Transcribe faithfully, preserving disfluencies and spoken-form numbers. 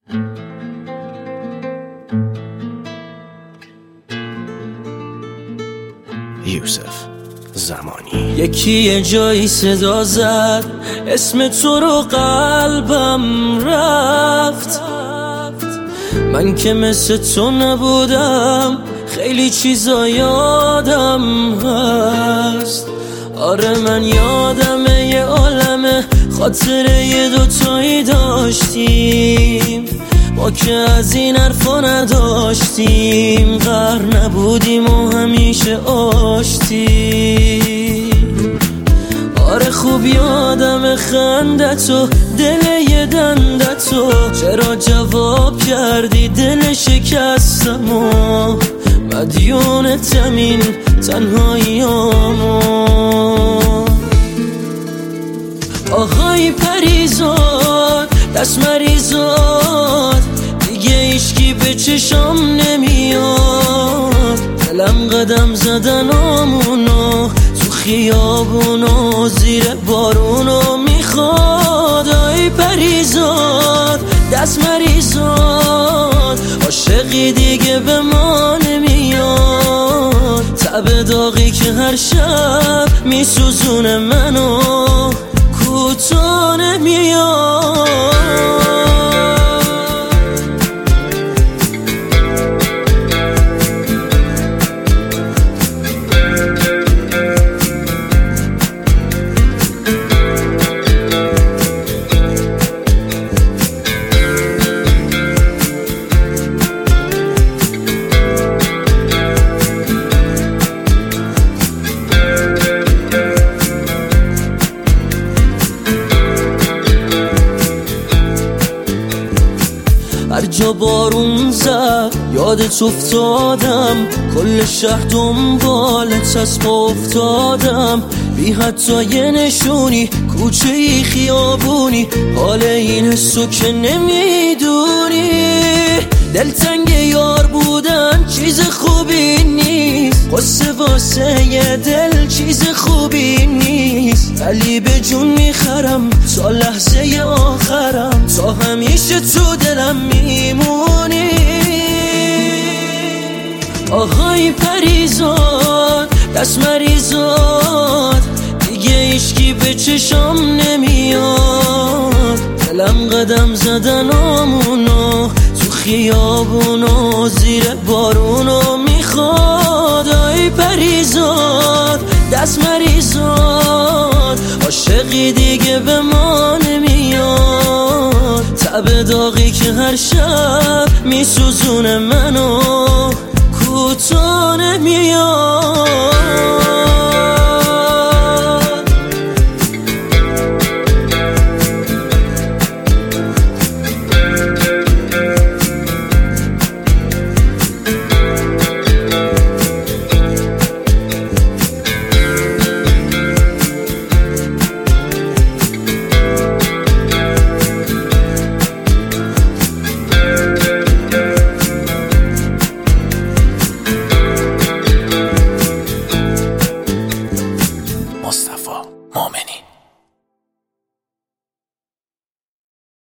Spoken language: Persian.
یوسف زمانی. یکی یه جایی صدا زد اسم تو رو، قلبم رفت. من که مثل تو نبودم، خیلی چیزا یادم هست. آره من یادمه یه عالمه خاطره یه دوتایی داشتیم، ما که از این حرفا نداشتیم. غر نبودیم و همیشه آشتیم. آره خوب یادم خندتو، دل یه دندتو. چرا جواب کردی دل شکستمو؟ مدیونتم این تنهاییامو. آهای پریزاد، دست مریزاد، دیگه ایشکی به چشم نمیاد. دلم قدم زدن آمونو تو خیابونو، زیر بارونو میخواد. آی پریزاد، دست مریزاد، عاشقی دیگه به ما نمیاد. تب داغی که هر شب میسوزونه منو، کوتاه نمیاد. هر جا بارون زد یادت افتادم، کل شهر دنبالت از پا افتادم. بی حتی یه نشونی، کوچه ای خیابونی، حال این حسو که نمیدونی. دلتنگ یار بودن چیز خوبی نیست، قصه واسه یه دل چیز خوبی نیست. ولی به جون میخرم تا لحظه آخرم، تا همیشه تو دلم میمونی. آهای پریزاد، دست مریزاد، دیگه ایشکی به چشم نمیاد. دلم قدم زدن آمونو تو خیابونو، زیر بارونو میخواد. آی پریزاد، دست مریزاد، عاشقی دیگه به ما نمیاد. تب داغی که هر شب میسوزونه منو، کوتاه نمیاد.